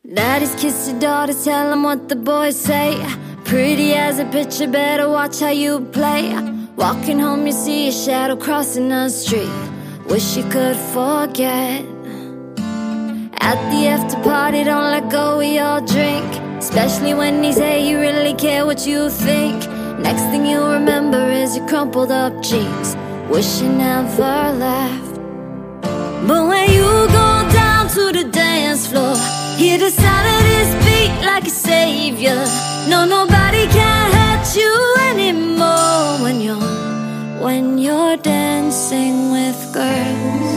Daddies kiss your daughter, tell them what the boys say. Pretty as a picture, better watch how you play. Walking home, you see a shadow crossing the street. Wish you could forget. At the after party, don't let go, we all drink. Especially when he say he really care what you think. Next thing you remember is your crumpled up jeans. Wish you never left. But when you go down to the dance floor, hear the sound of his beat like a savior. No, nobody can hurt you anymore when you're dancing with girls.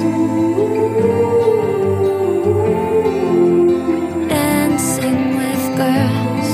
Dancing with girls.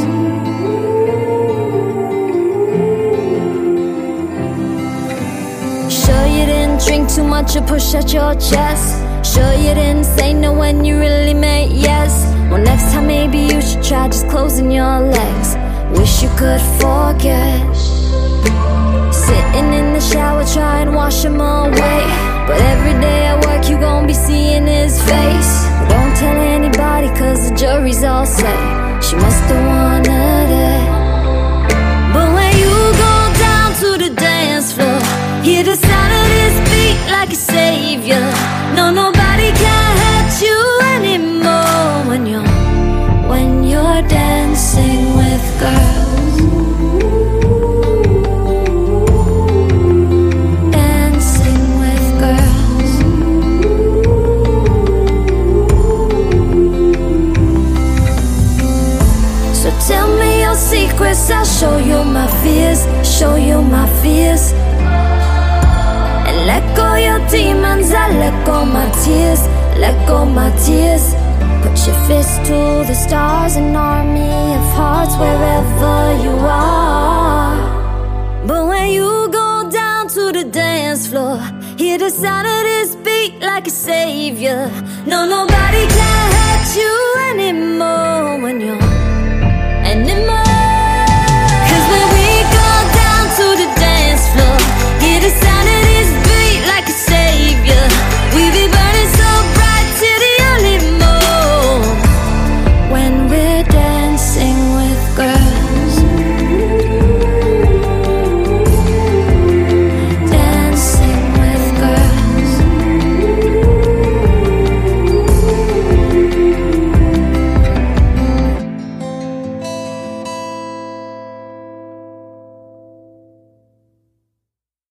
Sure you didn't drink too much or push out your chest. Sure you didn't say no when you really meant yes. Well, next time maybe you should try just closing your legs. Wish you could forget. Sitting in the shower trying to wash him away. But every day at work you gon' be seeing his face. But don't tell anybody cause the jury's all set. She must've wanted it. But when you go down to the dance floor, hear the sound of his beat like a savior. No, nobody can hurt you anymore when you're dancing with girls. Dancing with girls. So tell me your secrets, I'll show you my fears. Show you my fears. And let go your demons, I let go my tears. Let go my tears. Put your fist to the stars, an army of hearts wherever you are. But when you go down to the dance floor, hear the sound of this beat like a savior. No, nobody can